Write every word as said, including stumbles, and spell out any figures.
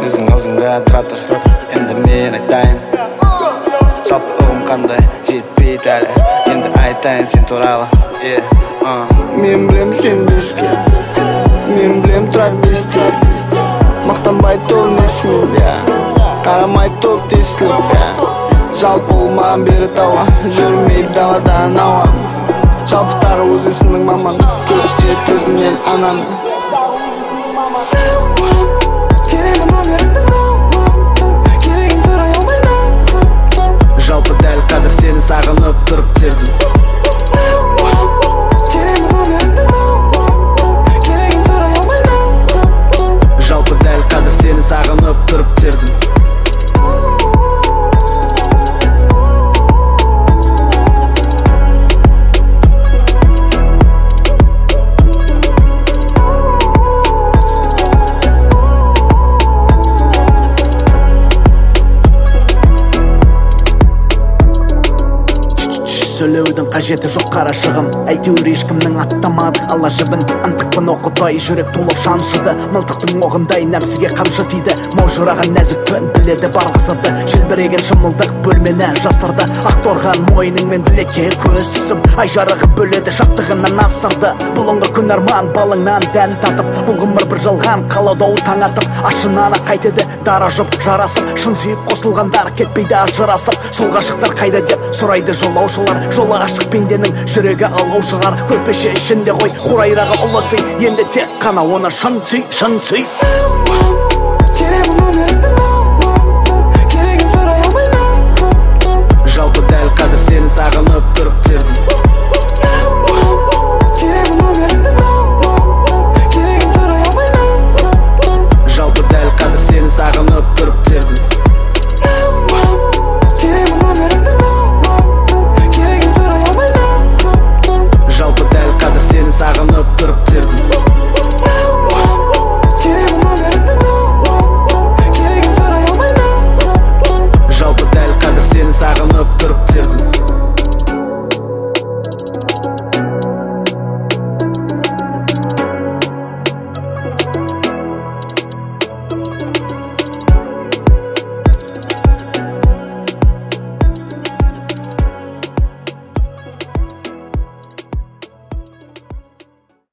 өзің аузыңда тұра тұр, енді мен айтайын. Жалпы ұғым қандай жетпейді әлі, енді айтайын сен туралы. Мен білем сен беске, мен білем тұрады бесте. Мақтанбай тол несімен, қарамай тол тесіліп. Жалпы ол маған бері тауа, жүрмейді даладан ауа. Жалпы тағы өзісінің маманы, көріп жет өзінен ананы. Теремін өміріңді науып тұр, керегін сұрай алмай науып тұр. Жалпы дәл қазір сені сағынып тұрып тердім. Теремін өміріңді науып тұр, керегін сұрай алмай науып тұр. Жалпы дәл қазір сені сағынып тұрып тердім. Сөйлеудің қажеті жоқ қарашығым, әйтеуір ешкімнің аттамадық ала жібін. Антықпын оқытай, жүрек толып шаншыды, мылтықтың оғындай нәпсіге қамшы тиді. Маужыраған нәзікпін, біледі барлық сырды, желбіреген шымылдық бөлмені жасырды. Ақторған мойныңмен білекке көз түсіп, ай жарығы бөледі шаттығынан асырды. Бұлыңғы күн арман балыңнан дән татып, бұл ғұмыр бір жалған қалауда таң атып. Ашынаны қайтеді дара жұп жарасып, шын сүйіп қосылғандар кетпейді ажырасып. Сол ғашықтар қайда деп сұрайды жолаушылар. Жолы ашық пенденің жүрегі алғау шығар, көрпеше ішінде ғой қурайрағы ұлы сый, енді тек қана оны шын сүй, шын сүй. Теремін өміріңді науып тұр, керегін сұрай алмай науып тұр. Жалпы дәл қазір сені сағынып тұрып тердім.